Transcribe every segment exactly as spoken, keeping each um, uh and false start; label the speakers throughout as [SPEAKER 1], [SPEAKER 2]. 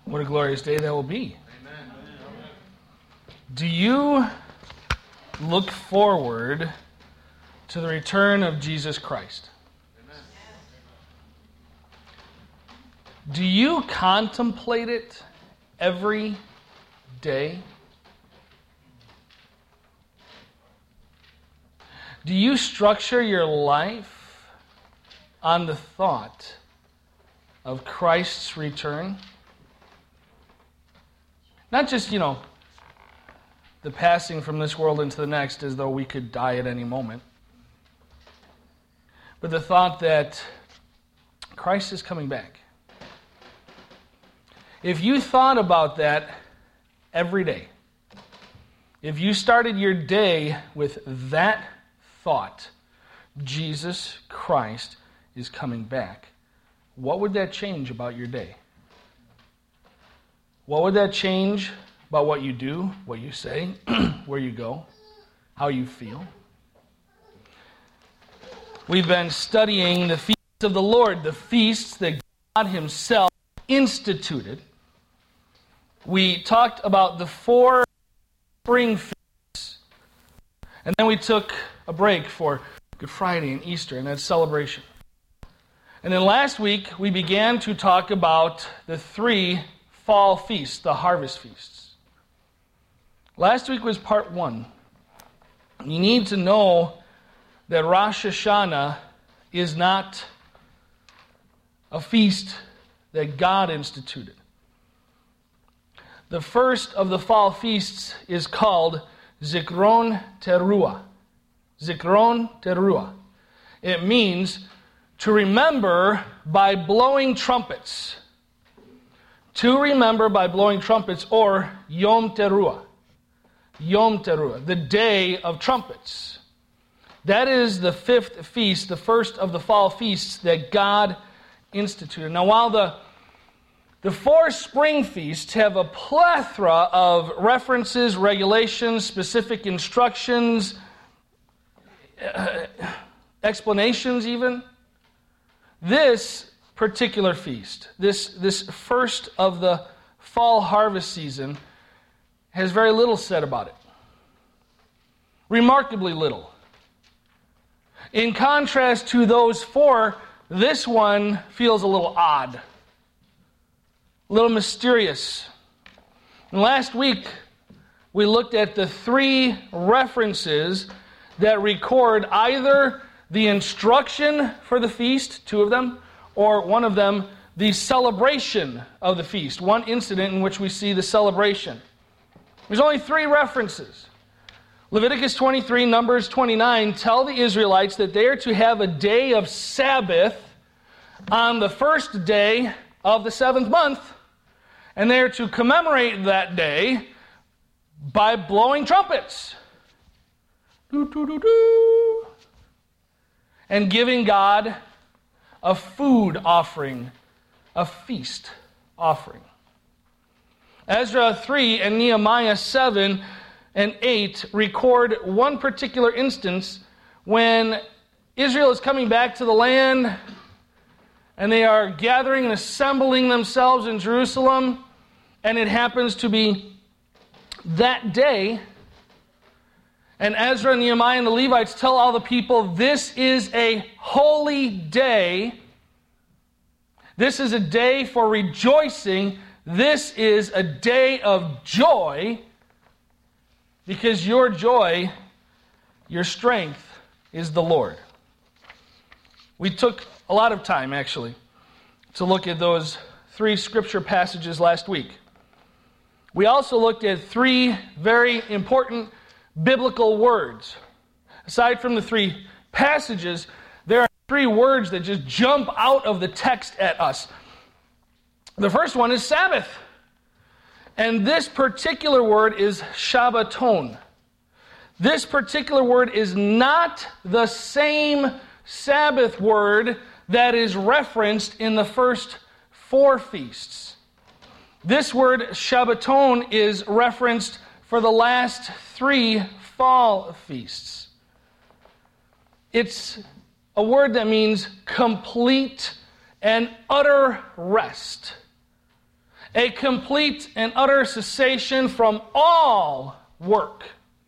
[SPEAKER 1] What a glorious day that will be. Amen. Do you look forward to the return of Jesus Christ? Amen. Do you contemplate it every day? Do you structure your life on the thought of Christ's return? Not just, you know, the passing from this world into the next as though we could die at any moment, but the thought that Christ is coming back. If you thought about that every day, if you started your day with that thought, Jesus Christ is coming back, what would that change about your day? What would that change about what you do, what you say, where you go, how you feel? We've been studying the feasts of the Lord, the feasts that God Himself instituted. We talked about the four spring feasts, and then we took a break for Good Friday and Easter and that celebration. And then last week, we began to talk about the three fall feasts, the harvest feasts. Last week was part one. You need to know that Rosh Hashanah is not a feast that God instituted. The first of the fall feasts is called Zikron Teruah. Zikron Teruah. It means to remember by blowing trumpets. To remember by blowing trumpets, or Yom Teruah. Yom Teruah, the day of trumpets. That is the fifth feast, the first of the fall feasts that God instituted. Now, while the, the four spring feasts have a plethora of references, regulations, specific instructions, uh, explanations even, this particular feast, this, this first of the fall harvest season, has very little said about it. Remarkably little. In contrast to those four, this one feels a little odd, a little mysterious. And last week, we looked at the three references that record either the instruction for the feast, two of them, or one of them, the celebration of the feast. One incident in which we see the celebration. There's only three references. Leviticus twenty-three, Numbers twenty-nine tell the Israelites that they are to have a day of Sabbath on the first day of the seventh month, and they are to commemorate that day by blowing trumpets. Doo, doo, doo, doo. And giving God a food offering, a feast offering. Ezra three and Nehemiah seven and eight record one particular instance when Israel is coming back to the land and they are gathering and assembling themselves in Jerusalem, and it happens to be that day, and Ezra and Nehemiah and the Levites tell all the people, this is a holy day. This is a day for rejoicing. This is a day of joy, because your joy, your strength, is the Lord. We took a lot of time, actually, to look at those three scripture passages last week. We also looked at three very important biblical words. Aside from the three passages, there are three words that just jump out of the text at us. The first one is Sabbath. And this particular word is Shabbaton. This particular word is not the same Sabbath word that is referenced in the first four feasts. This word Shabbaton is referenced for the last three fall feasts. It's a word that means complete and utter rest. a complete and utter cessation from all work.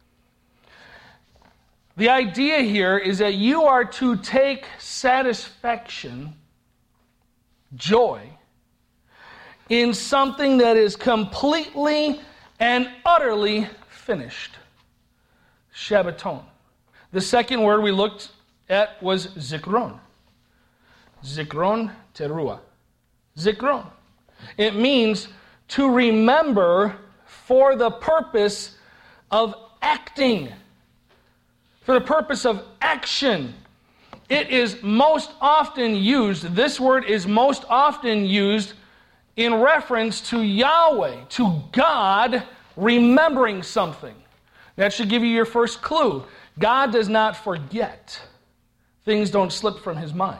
[SPEAKER 1] The idea here is that you are to take satisfaction, joy, in something that is completely and utterly finished. Shabbaton. The second word we looked at was zikron. Zikron teruah. Zikron. It means to remember for the purpose of acting. For the purpose of action. It is most often used, this word is most often used in reference to Yahweh, to God remembering something. That should give you your first clue. God does not forget. Things don't slip from his mind.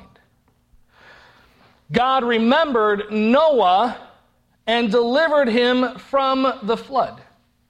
[SPEAKER 1] God remembered Noah and delivered him from the flood.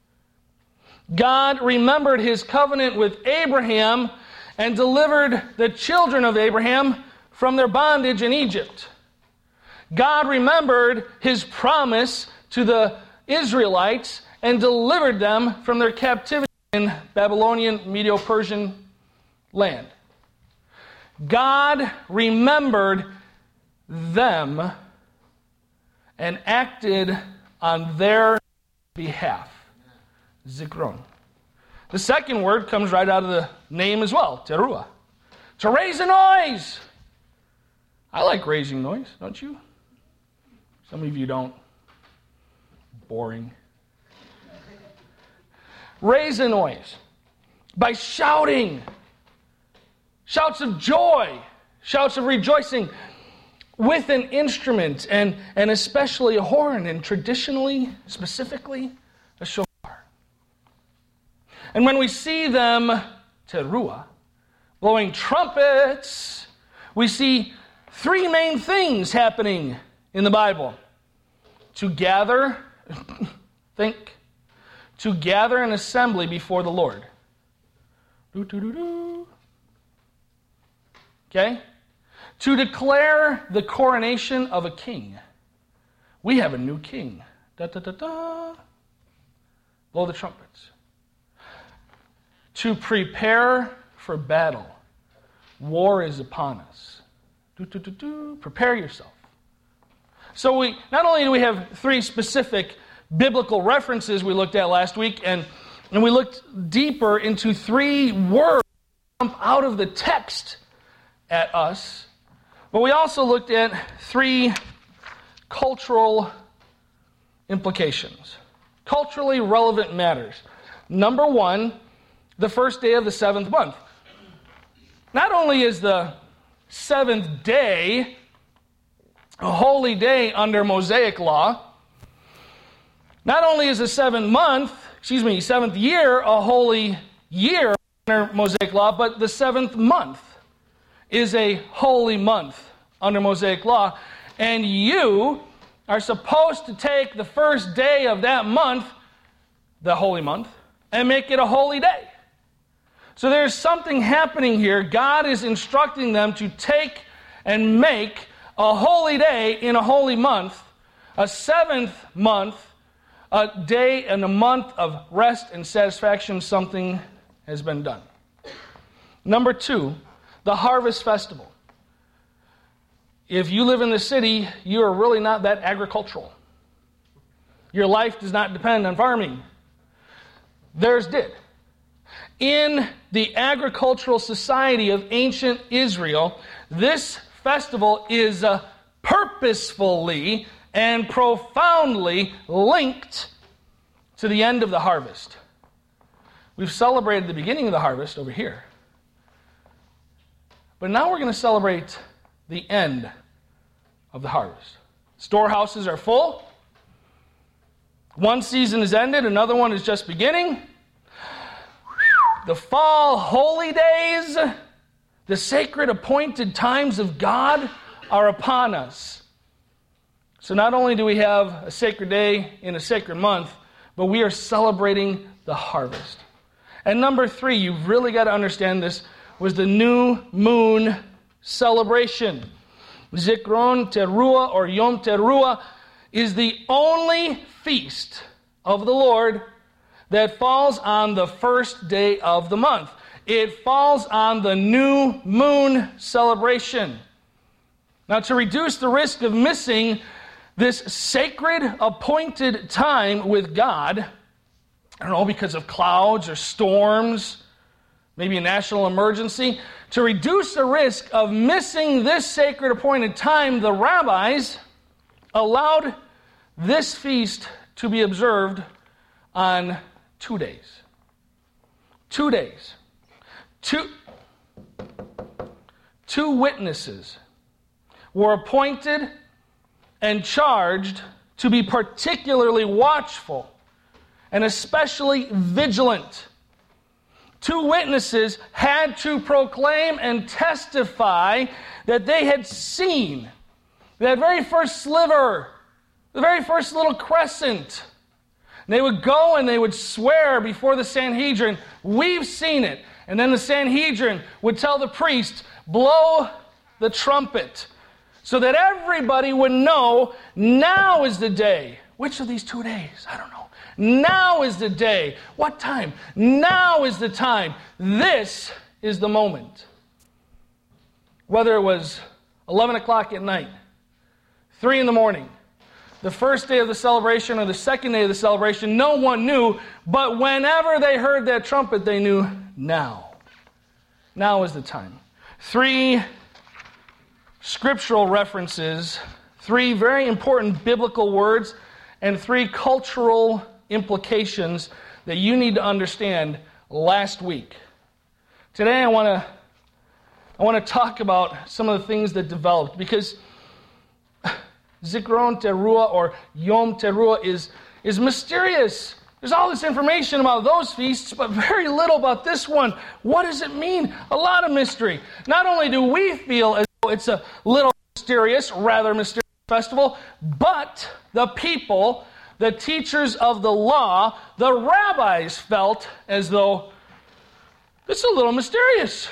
[SPEAKER 1] God remembered his covenant with Abraham and delivered the children of Abraham from their bondage in Egypt. God remembered his promise to the Israelites and delivered them from their captivity in Babylonian, Medo-Persian land. God remembered them and acted on their behalf. Zikron. The second word comes right out of the name as well, teruah. To raise a noise. I like raising noise, don't you? Some of you don't. Boring. Raise a noise by shouting. Shouts of joy. Shouts of rejoicing with an instrument, and, and especially a horn, and traditionally, specifically, a shofar. And when we see them, teruah, blowing trumpets, we see three main things happening in the Bible. To gather, think, to gather an assembly before the Lord. Do-do-do-do. Okay? To declare the coronation of a king. We have a new king. Da-da-da-da. Blow the trumpets. To prepare for battle. War is upon us. Do-do-do-do. Prepare yourself. So we not only do we have three specific biblical references we looked at last week, and, and we looked deeper into three words that jump out of the text at us, but we also looked at three cultural implications, culturally relevant matters. Number one, the first day of the seventh month. Not only is the seventh day a holy day under Mosaic law, not only is the seventh month, excuse me, seventh year a holy year under Mosaic law, but the seventh month is a holy month under Mosaic law. And you are supposed to take the first day of that month, the holy month, and make it a holy day. So there's something happening here. God is instructing them to take and make a holy day in a holy month, a seventh month, a day and a month of rest and satisfaction. Something has been done. Number two, the harvest festival. If you live in the city, you are really not that agricultural. Your life does not depend on farming. Theirs did. In the agricultural society of ancient Israel, this festival is uh, purposefully and profoundly linked to the end of the harvest. We've celebrated the beginning of the harvest over here. But now we're going to celebrate the end of the harvest. Storehouses are full. One season is ended, another one is just beginning. The fall holy days, the sacred appointed times of God are upon us. So not only do we have a sacred day in a sacred month, but we are celebrating the harvest. And number three, you've really got to understand this, was the new moon celebration. Zikron Teruah or Yom Teruah is the only feast of the Lord that falls on the first day of the month. It falls on the new moon celebration. Now, to reduce the risk of missing this sacred appointed time with God, I don't know, because of clouds or storms, maybe a national emergency, to reduce the risk of missing this sacred appointed time, the rabbis allowed this feast to be observed on two days. Two days. Two, two witnesses were appointed and charged to be particularly watchful and especially vigilant. Two witnesses had to proclaim and testify that they had seen that very first sliver, the very first little crescent. And they would go and they would swear before the Sanhedrin, we've seen it. And then the Sanhedrin would tell the priest, blow the trumpet, so that everybody would know now is the day. Which of these two days? I don't know. Now is the day. What time? Now is the time. This is the moment. Whether it was eleven o'clock at night, three in the morning, the first day of the celebration or the second day of the celebration, no one knew. But whenever they heard that trumpet, they knew now. Now is the time. Three scriptural references, three very important biblical words, and three cultural implications that you need to understand last week. Today I want to I want to talk about some of the things that developed, because Zikaron Teruah or Yom Teruah is, is mysterious. There's all this information about those feasts, but very little about this one. What does it mean? A lot of mystery. Not only do we feel as though it's a little mysterious, rather mysterious festival, but the people, the teachers of the law, the rabbis felt as though it's a little mysterious.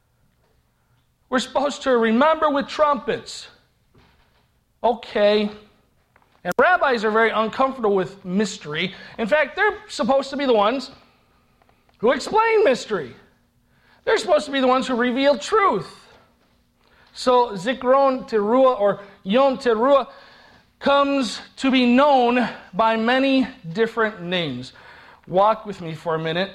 [SPEAKER 1] We're supposed to remember with trumpets. Okay. And rabbis are very uncomfortable with mystery. In fact, they're supposed to be the ones who explain mystery. They're supposed to be the ones who reveal truth. So Zikaron Teruah or Yom Teruah comes to be known by many different names. Walk with me for a minute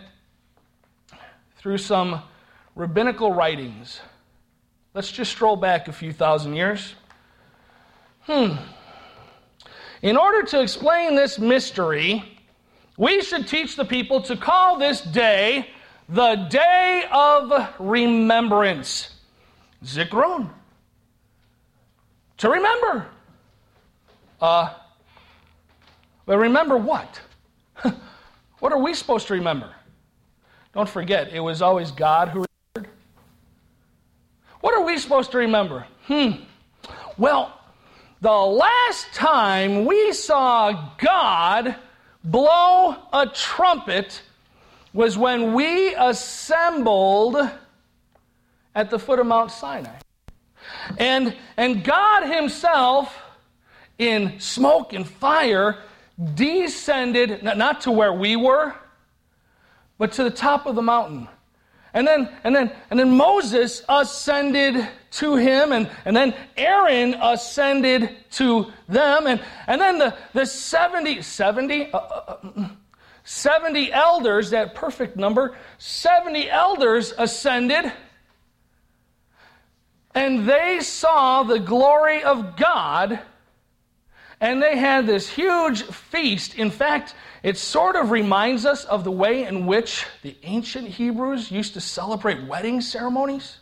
[SPEAKER 1] through some rabbinical writings. Let's just stroll back a few thousand years. Hmm. In order to explain this mystery, we should teach the people to call this day the Day of Remembrance. Zikaron. To remember. Uh, but remember what? What are we supposed to remember? Don't forget, it was always God who remembered. What are we supposed to remember? Hmm. Well, the last time we saw God blow a trumpet was when we assembled at the foot of Mount Sinai. And, and God himself, in smoke and fire, descended, not to where we were, but to the top of the mountain. And then, and then, and then Moses ascended to him, and, and then Aaron ascended to them, and, and then the, the seventy, seventy, uh, uh, seventy elders, that perfect number, seventy elders ascended, and they saw the glory of God, and they had this huge feast. In fact, it sort of reminds us of the way in which the ancient Hebrews used to celebrate wedding ceremonies.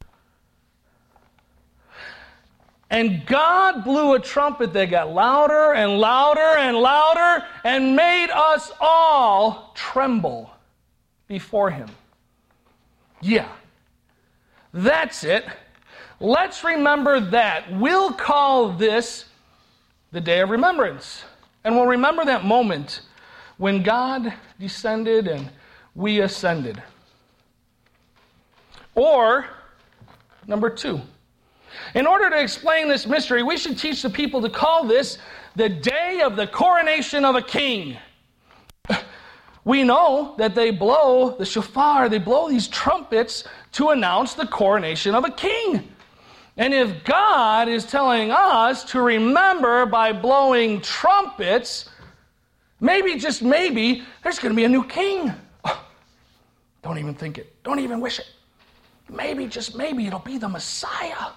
[SPEAKER 1] And God blew a trumpet that got louder and louder and louder and made us all tremble before him. Yeah, that's it. Let's remember that. We'll call this the Day of Remembrance. And we'll remember that moment when God descended and we ascended. Or, number two, In order to explain this mystery, we should teach the people to call this the day of the coronation of a king. We know that they blow the shofar, they blow these trumpets to announce the coronation of a king. And if God is telling us to remember by blowing trumpets, maybe, just maybe, there's going to be a new king. Oh, don't even think it. Don't even wish it. Maybe, just maybe, it'll be the Messiah.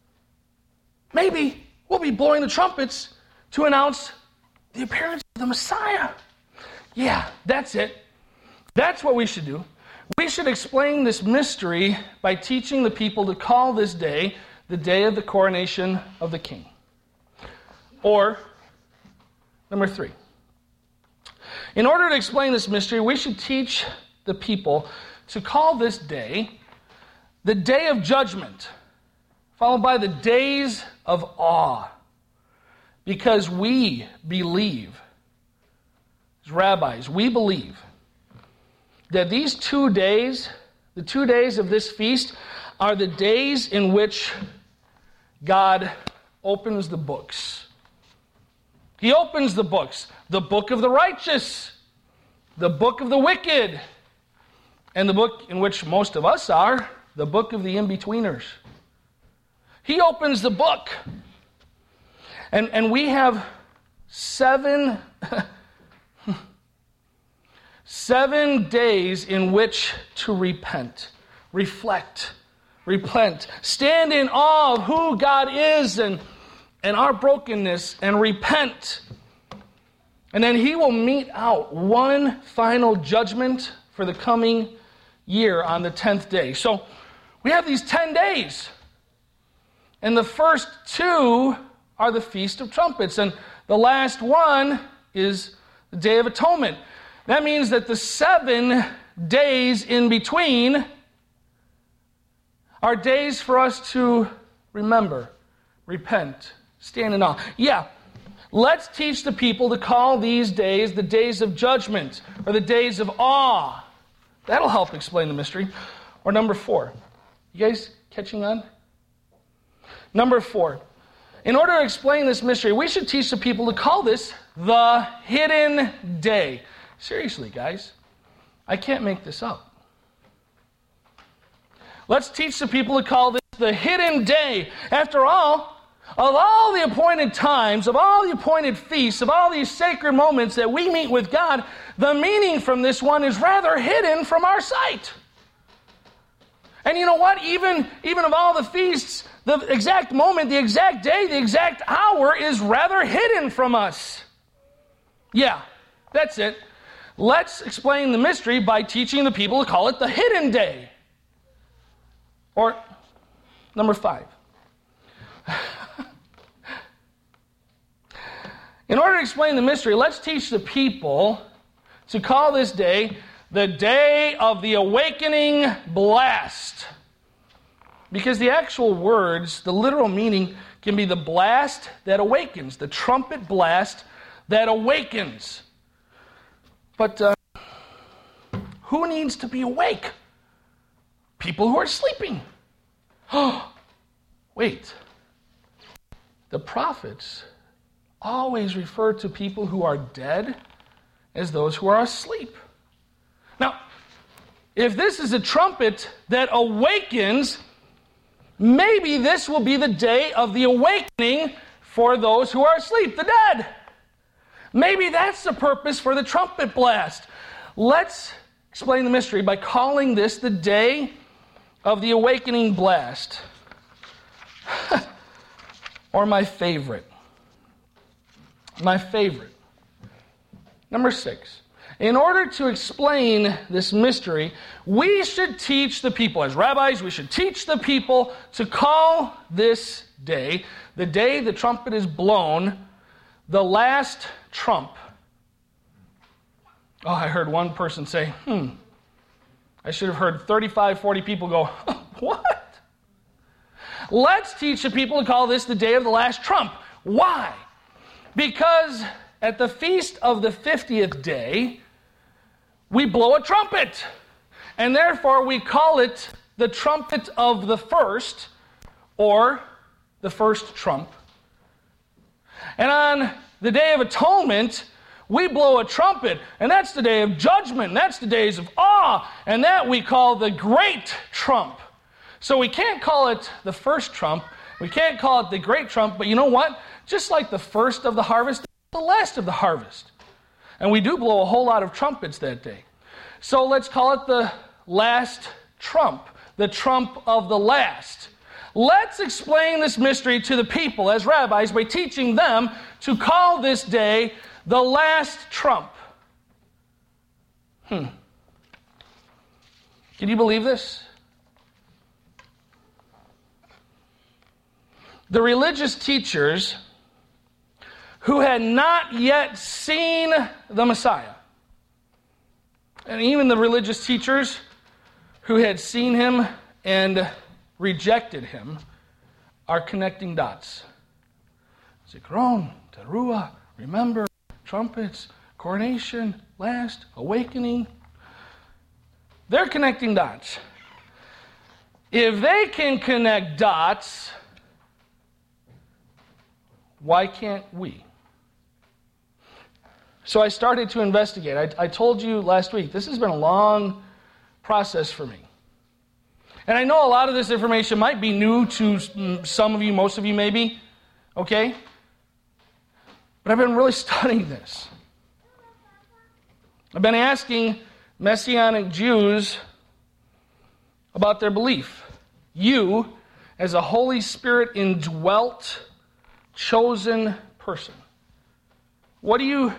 [SPEAKER 1] Maybe we'll be blowing the trumpets to announce the appearance of the Messiah. Yeah, that's it. That's what we should do. We should explain this mystery by teaching the people to call this day the day of the coronation of the king. Or, number three, in order to explain this mystery, we should teach the people to call this day the day of judgment, followed by the days of awe, because we believe, as rabbis, we believe that these two days, the two days of this feast, are the days in which God opens the books. He opens the books, the book of the righteous, the book of the wicked, and the book in which most of us are, the book of the in-betweeners. He opens the book. And, and we have seven, seven days in which to repent, reflect, repent, stand in awe of who God is and, and our brokenness, and repent. And then he will mete out one final judgment for the coming year on the tenth day. So we have these ten days. And the first two are the Feast of Trumpets. And the last one is the Day of Atonement. That means that the seven days in between are days for us to remember, repent, stand in awe. Yeah, let's teach the people to call these days the days of judgment or the days of awe. That'll help explain the mystery. Or number four. You guys catching on? Number four. In order to explain this mystery, we should teach the people to call this the hidden day. Seriously, guys, I can't make this up. Let's teach the people to call this the hidden day. After all, of all the appointed times, of all the appointed feasts, of all these sacred moments that we meet with God, the meaning from this one is rather hidden from our sight. And you know what? Even, even of all the feasts, the exact moment, the exact day, the exact hour is rather hidden from us. Yeah, that's it. Let's explain the mystery by teaching the people to call it the hidden day. Or, number five. In order to explain the mystery, let's teach the people to call this day the day of the awakening blast. Because the actual words, the literal meaning, can be the blast that awakens, the trumpet blast that awakens. But uh, who needs to be awake? People who are sleeping. Oh, wait. The prophets always refer to people who are dead as those who are asleep. Now, if this is a trumpet that awakens, maybe this will be the day of the awakening for those who are asleep, the dead. Maybe that's the purpose for the trumpet blast. Let's explain the mystery by calling this the day of the awakening blast. Or my favorite. My favorite. Number six. In order to explain this mystery, we should teach the people, as rabbis, we should teach the people to call this day, the day the trumpet is blown, the last trump. Oh, I heard one person say, hmm, I should have heard thirty-five, forty people go, what? Let's teach the people to call this the day of the last trump. Why? Because at the feast of the fiftieth day, we blow a trumpet. And therefore we call it the trumpet of the first, or the first trump. And on the Day of Atonement, we blow a trumpet, and that's the day of judgment, and that's the days of awe, and that we call the great trump. So we can't call it the first trump, we can't call it the great trump, but you know what? Just like the first of the harvest, the last of the harvest. And we do blow a whole lot of trumpets that day. So let's call it the last trump, the trump of the last. Let's explain this mystery to the people as rabbis by teaching them to call this day the last trump. Hmm. Can you believe this? The religious teachers who had not yet seen the Messiah, and even the religious teachers who had seen him and rejected him, are connecting dots. Zikron, teruah, remember, trumpets, coronation, last, awakening. They're connecting dots. If they can connect dots, why can't we? So I started to investigate. I, I told you last week, this has been a long process for me. And I know a lot of this information might be new to some of you, most of you maybe, okay? But I've been really studying this. I've been asking Messianic Jews about their belief. You, as a Holy Spirit indwelt, chosen person, what do you,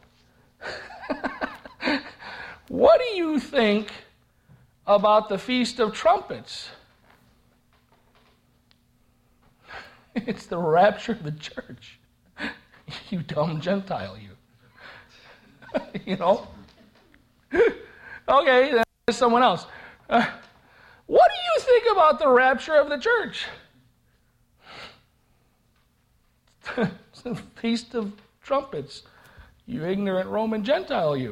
[SPEAKER 1] what do you think about the Feast of Trumpets? It's the rapture of the church. You dumb Gentile, you. You know? Okay, there's someone else. Uh, what do you think about the rapture of the church? It's the Feast of Trumpets. You ignorant Roman Gentile, you.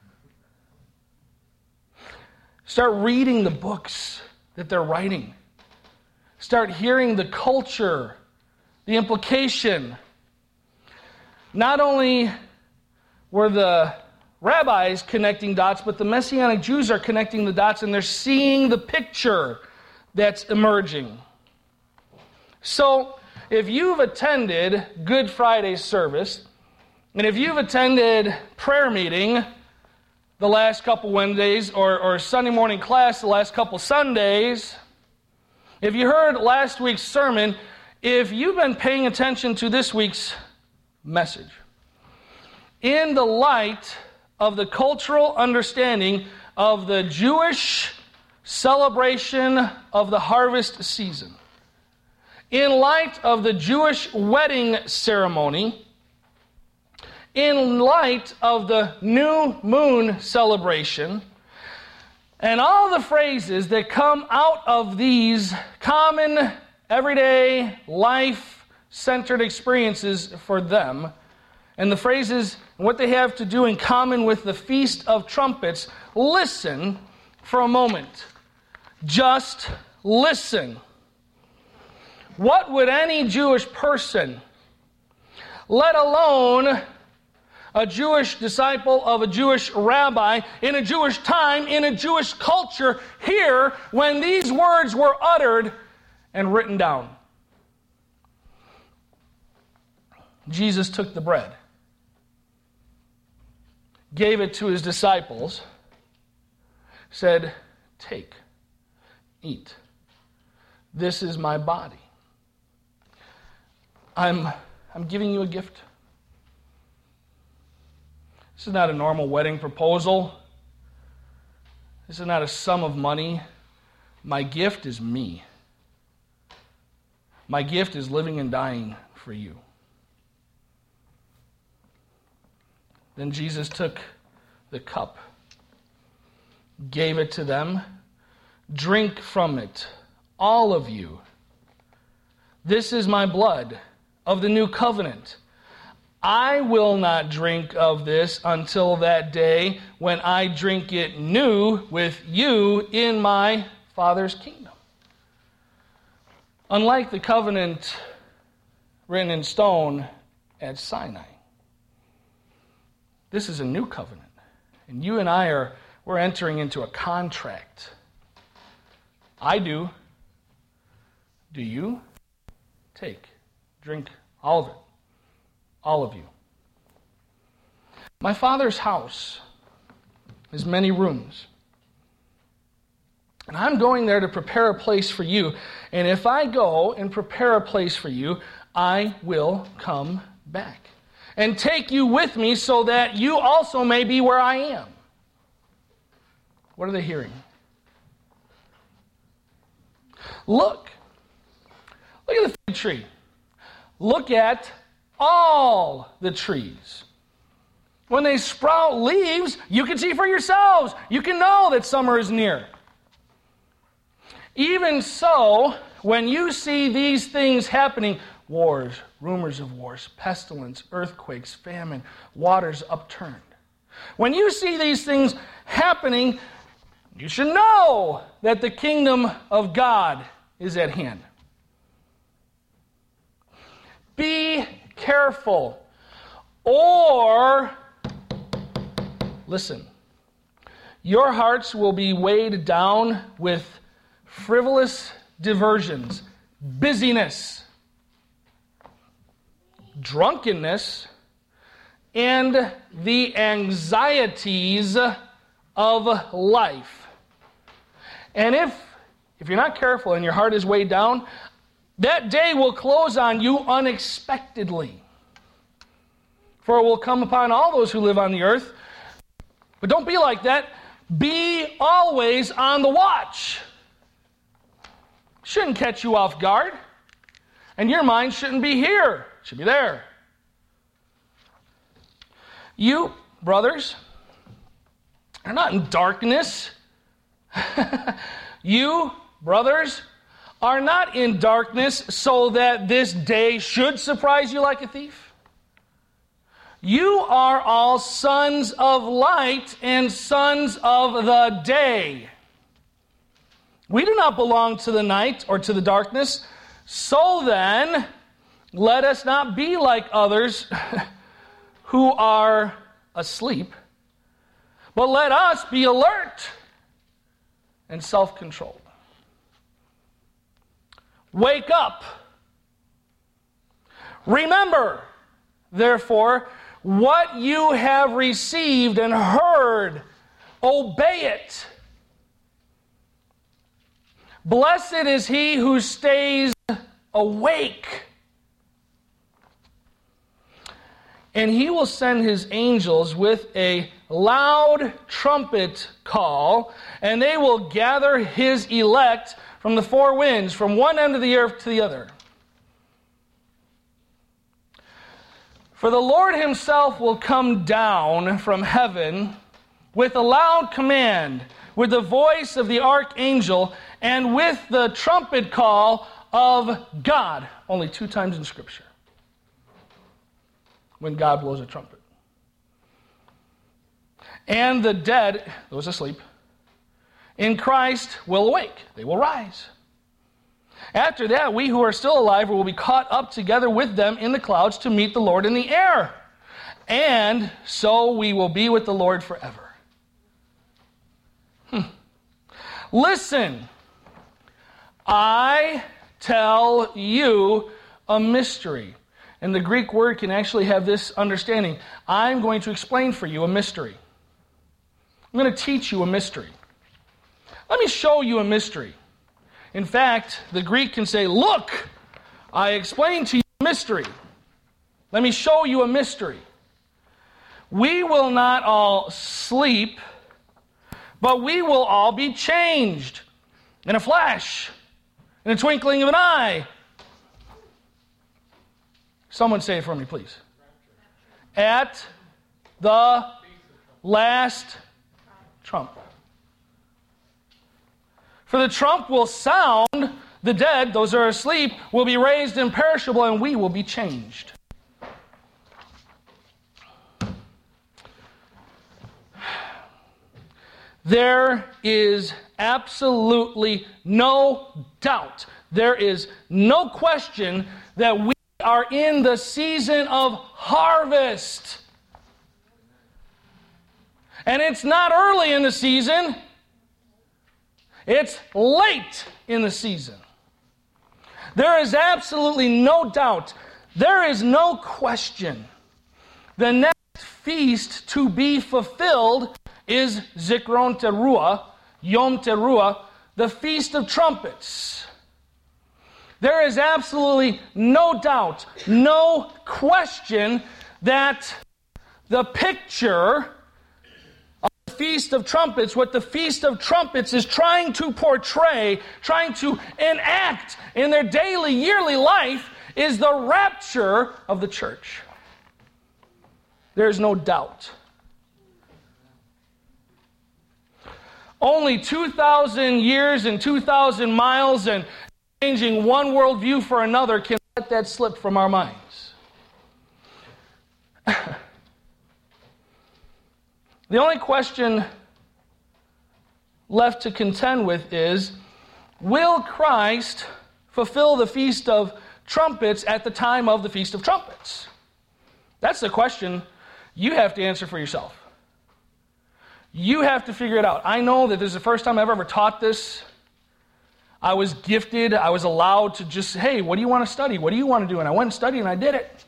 [SPEAKER 1] Start reading the books that they're writing. Start hearing the culture, the implication. Not only were the rabbis connecting dots, but the Messianic Jews are connecting the dots, and they're seeing the picture that's emerging. So, if you've attended Good Friday service, and if you've attended prayer meeting the last couple Wednesdays, or, or Sunday morning class the last couple Sundays, if you heard last week's sermon, if you've been paying attention to this week's message, in the light of the cultural understanding of the Jewish celebration of the harvest season, in light of the Jewish wedding ceremony, in light of the new moon celebration, and all the phrases that come out of these common, everyday, life-centered experiences for them, and the phrases and what they have to do in common with the Feast of Trumpets, listen for a moment. Just listen. What would any Jewish person, let alone a Jewish disciple of a Jewish rabbi, in a Jewish time, in a Jewish culture, hear when these words were uttered and written down? Jesus took the bread, gave it to his disciples, said, "Take, eat. This is my body. I'm, I'm giving you a gift." This is not a normal wedding proposal. This is not a sum of money. My gift is me. My gift is living and dying for you. Then Jesus took the cup, gave it to them. "Drink from it, all of you. This is my blood of the new covenant. I will not drink of this until that day when I drink it new with you in my Father's kingdom." Unlike the covenant written in stone at Sinai. This is a new covenant. And you and I are, we're entering into a contract. I do. Do you? Take, drink, all of it. All of you. My Father's house has many rooms. And I'm going there to prepare a place for you. And if I go and prepare a place for you, I will come back and take you with me so that you also may be where I am. What are they hearing? Look. Look at the fig tree. Look at all the trees. When they sprout leaves, you can see for yourselves. You can know that summer is near. Even so, when you see these things happening, wars, rumors of wars, pestilence, earthquakes, famine, waters upturned. When you see these things happening, you should know that the kingdom of God is at hand. Be careful, or, listen, your hearts will be weighed down with frivolous diversions, busyness, drunkenness, and the anxieties of life. And if, if you're not careful and your heart is weighed down, that day will close on you unexpectedly. For it will come upon all those who live on the earth. But don't be like that. Be always on the watch. Shouldn't catch you off guard. And your mind shouldn't be here. It should be there. You, brothers, are not in darkness. You, brothers, are not in darkness so that this day should surprise you like a thief. You are all sons of light and sons of the day. We do not belong to the night or to the darkness. So then, let us not be like others who are asleep, but let us be alert and self-controlled. Wake up. Remember, therefore, what you have received and heard, obey it. Blessed is he who stays awake. And he will send his angels with a loud trumpet call, and they will gather his elect from the four winds, from one end of the earth to the other. For the Lord himself will come down from heaven with a loud command, with the voice of the archangel, and with the trumpet call of God. Only two times in Scripture when God blows a trumpet. And the dead, those asleep, in Christ will awake. They will rise. After that, we who are still alive will be caught up together with them in the clouds to meet the Lord in the air. And so we will be with the Lord forever. Hmm. Listen, I tell you a mystery. And the Greek word can actually have this understanding. I'm going to explain for you a mystery. I'm going to teach you a mystery. Let me show you a mystery. In fact, the Greek can say, look, I explain to you a mystery. Let me show you a mystery. We will not all sleep, but we will all be changed in a flash, in a twinkling of an eye. Someone say it for me, please. At the last trump. For the trump will sound, the dead, those who are asleep, will be raised imperishable, and we will be changed. There is absolutely no doubt, there is no question that we are in the season of harvest. And it's not early in the season. It's late in the season. There is absolutely no doubt, there is no question. The next feast to be fulfilled is Zikron Teruah, Yom Teruah, the Feast of Trumpets. There is absolutely no doubt, no question that the picture of the Feast of Trumpets, what the Feast of Trumpets is trying to portray, trying to enact in their daily, yearly life, is the rapture of the church. There is no doubt. Only two thousand years and two thousand miles and changing one worldview for another can let that slip from our minds. The only question left to contend with is, will Christ fulfill the Feast of Trumpets at the time of the Feast of Trumpets? That's the question you have to answer for yourself. You have to figure it out. I know that this is the first time I've ever taught this. I was gifted. I was allowed to just, hey, what do you want to study? What do you want to do? And I went and studied and I did it.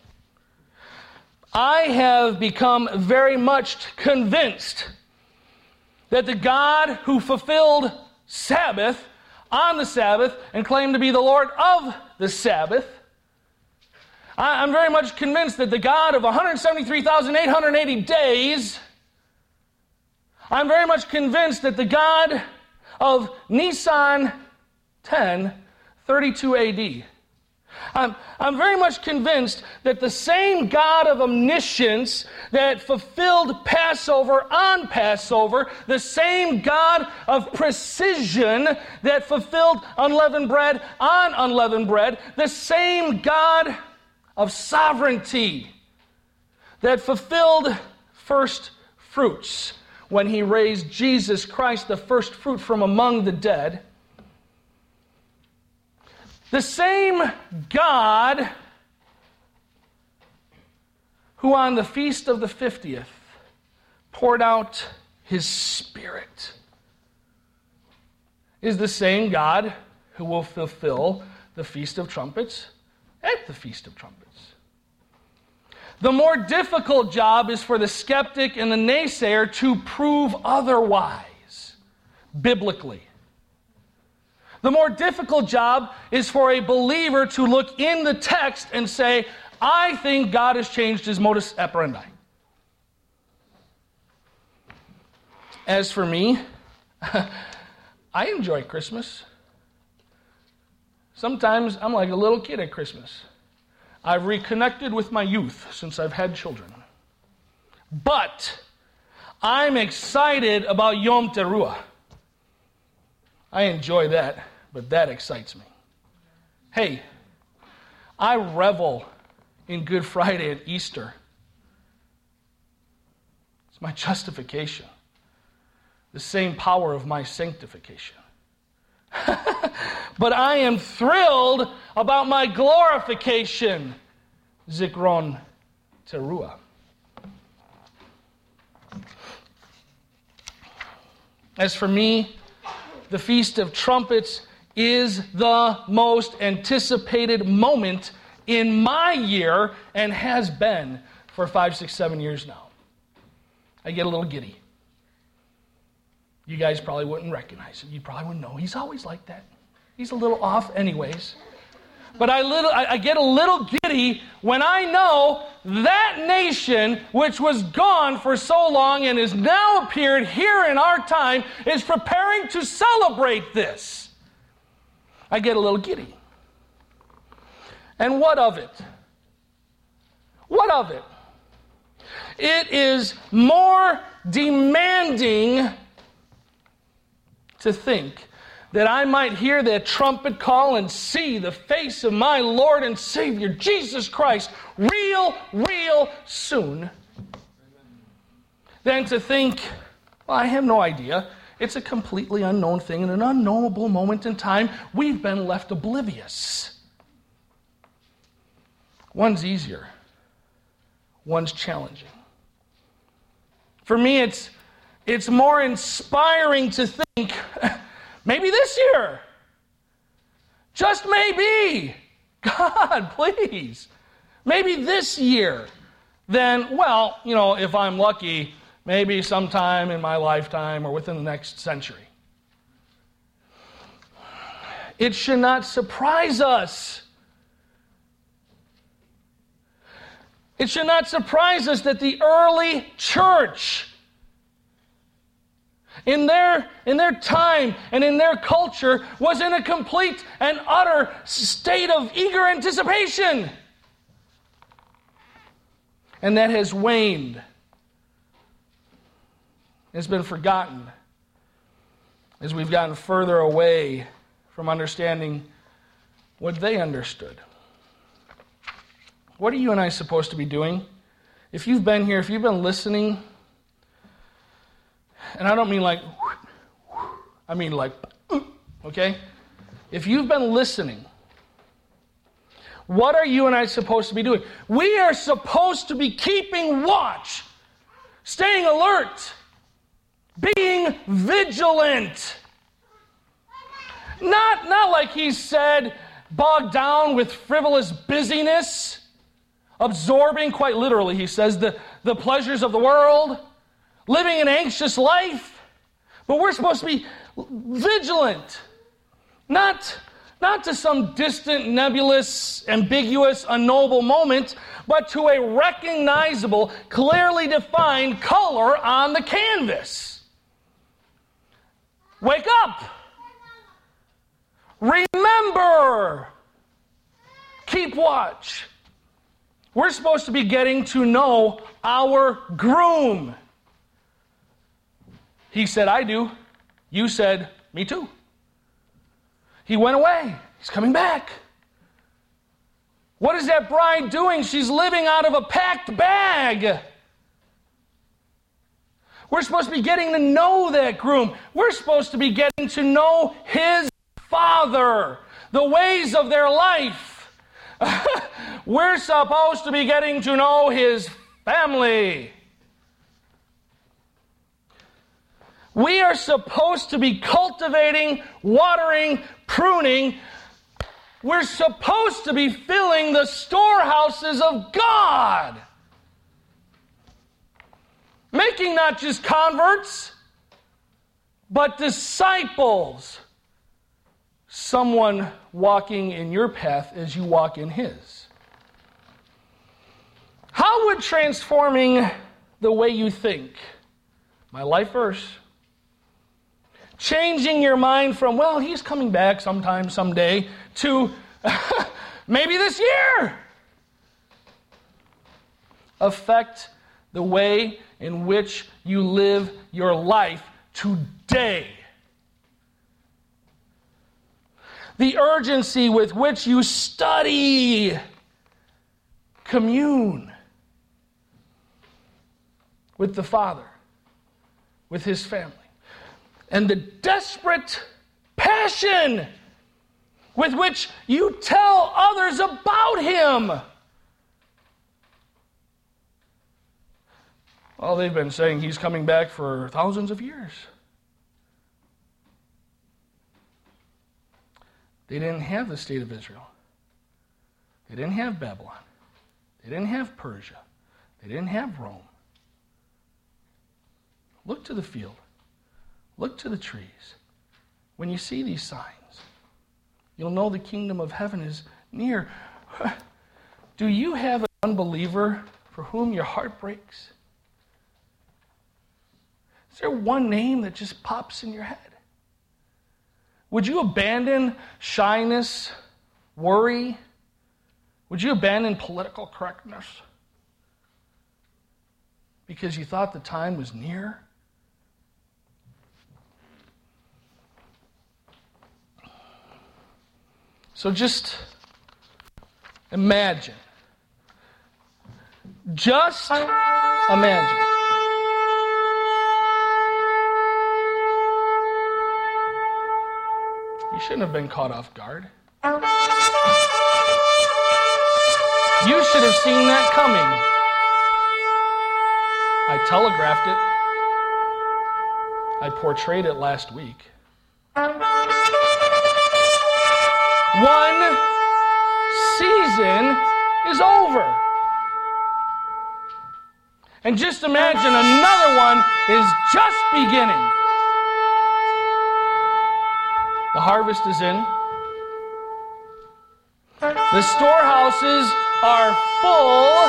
[SPEAKER 1] I have become very much convinced that the God who fulfilled Sabbath on the Sabbath and claimed to be the Lord of the Sabbath, I'm very much convinced that the God of one hundred seventy-three thousand eight hundred eighty days, I'm very much convinced that the God of Nisan ten thirty-two A D, I'm, I'm very much convinced that the same God of omniscience that fulfilled Passover on Passover, the same God of precision that fulfilled unleavened bread on unleavened bread, the same God of sovereignty that fulfilled first fruits when he raised Jesus Christ, the first fruit from among the dead. The same God who on the feast of the fiftieth poured out his Spirit is the same God who will fulfill the Feast of Trumpets at the Feast of Trumpets. The more difficult job is for the skeptic and the naysayer to prove otherwise, biblically. The more difficult job is for a believer to look in the text and say, I think God has changed his modus operandi. As for me, I enjoy Christmas. Sometimes I'm like a little kid at Christmas. I've reconnected with my youth since I've had children. But I'm excited about Yom Teruah. I enjoy that, but that excites me. Hey, I revel in Good Friday and Easter. It's my justification. The same power of my sanctification. But I am thrilled about my glorification, Zikron Teruah. As for me, the Feast of Trumpets is the most anticipated moment in my year and has been for five, six, seven years now. I get a little giddy. You guys probably wouldn't recognize it. You probably wouldn't know. He's always like that. He's a little off anyways. But I, little, I, I get a little giddy when I know that nation, which was gone for so long and has now appeared here in our time, is preparing to celebrate this. I get a little giddy. And what of it? What of it? It is more demanding to think that I might hear that trumpet call and see the face of my Lord and Savior, Jesus Christ, real, real soon, than to think, well, I have no idea. It's a completely unknown thing in an unknowable moment in time. We've been left oblivious. One's easier. One's challenging. For me, it's it's more inspiring to think, maybe this year. Just maybe. God, please. Maybe this year. Then, well, you know, if I'm lucky, maybe sometime in my lifetime or within the next century. It should not surprise us. It should not surprise us that the early church, in their, in their time and in their culture, was in a complete and utter state of eager anticipation. And that has waned. It's been forgotten as we've gotten further away from understanding what they understood. What are you and I supposed to be doing? If you've been here, if you've been listening, and I don't mean like, I mean like, okay? If you've been listening, what are you and I supposed to be doing? We are supposed to be keeping watch, staying alert, being vigilant. Not, not like he said, bogged down with frivolous busyness, absorbing, quite literally, he says, the, the pleasures of the world, living an anxious life. But we're supposed to be vigilant, not, not to some distant, nebulous, ambiguous, unknowable moment, but to a recognizable, clearly defined color on the canvas. Wake up! Remember! Keep watch. We're supposed to be getting to know our groom. He said, I do. You said, me too. He went away. He's coming back. What is that bride doing? She's living out of a packed bag. We're supposed to be getting to know that groom. We're supposed to be getting to know his father, the ways of their life. We're supposed to be getting to know his family. We are supposed to be cultivating, watering, pruning. We're supposed to be filling the storehouses of God. Making not just converts, but disciples. Someone walking in your path as you walk in his. How would transforming the way you think, my life verse, changing your mind from, well, he's coming back sometime, someday, to maybe this year, affect the way in which you live your life today? The urgency with which you study, commune with the Father, with his family, and the desperate passion with which you tell others about him. Well, they've been saying he's coming back for thousands of years. They didn't have the state of Israel. They didn't have Babylon. They didn't have Persia. They didn't have Rome. Look to the field. Look to the trees. When you see these signs, you'll know the kingdom of heaven is near. Do you have an unbeliever for whom your heart breaks? Is there one name that just pops in your head? Would you abandon shyness, worry? Would you abandon political correctness because you thought the time was near? So just imagine. Just imagine. You shouldn't have been caught off guard. You should have seen that coming. I telegraphed it. I portrayed it last week. One season is over. And just imagine another one is just beginning. The harvest is in. The storehouses are full.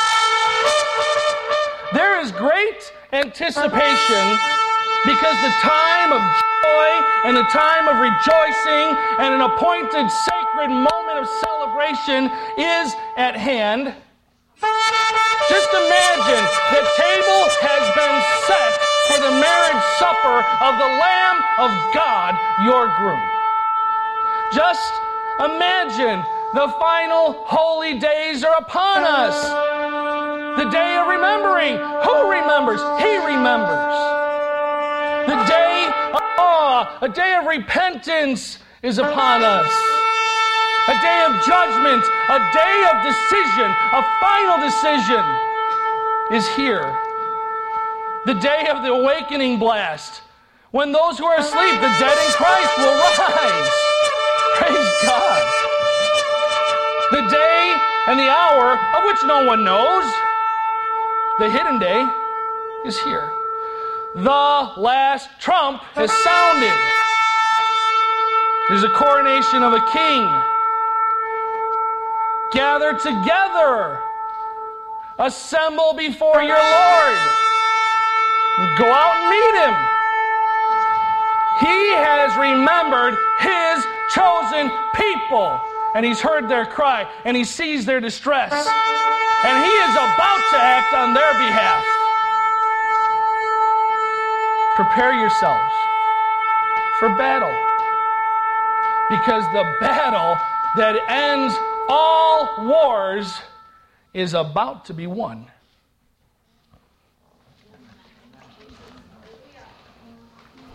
[SPEAKER 1] There is great anticipation because the time of joy and the time of rejoicing and an appointed sacred moment of celebration is at hand. Just imagine the table has been set for the marriage supper of the Lamb of God, your groom. Just imagine the final holy days are upon us. The day of remembering. Who remembers? He remembers. The day of awe, a day of repentance is upon us. A day of judgment, a day of decision, a final decision is here. The day of the awakening blast, when those who are asleep, the dead in Christ, will rise. Praise God. The day and the hour of which no one knows, the hidden day, is here. The last trump has sounded. There's a coronation of a king. Gather together. Assemble before your Lord. Go out and meet him. He has remembered his chosen people. And he's heard their cry. And he sees their distress. And he is about to act on their behalf. Prepare yourselves for battle. Because the battle that ends all wars is about to be won.